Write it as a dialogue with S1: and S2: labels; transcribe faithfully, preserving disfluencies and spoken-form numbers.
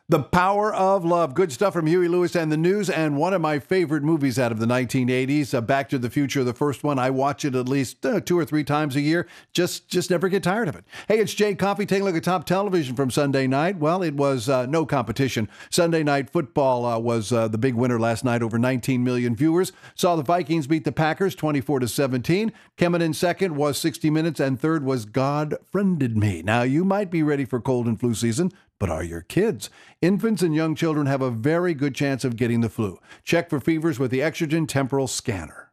S1: The Power of Love. Good stuff from Huey Lewis and the News, and one of my favorite movies out of the nineteen eighties, uh, Back to the Future, the first one. I watch it at least uh, two or three times a year. Just just never get tired of it. Hey, it's Jay Coffey taking a look at top television from Sunday night. Well, it was uh, no competition. Sunday Night Football uh, was uh, the big winner last night, over nineteen million viewers. Saw the Vikings beat the Packers twenty-four to seventeen. Coming in second was sixty minutes, and third was God Friended Me. Now, you might be ready for cold and flu season, but are your kids? Infants and young children have a very good chance of getting the flu. Check for fevers with the Exergen Temporal Scanner.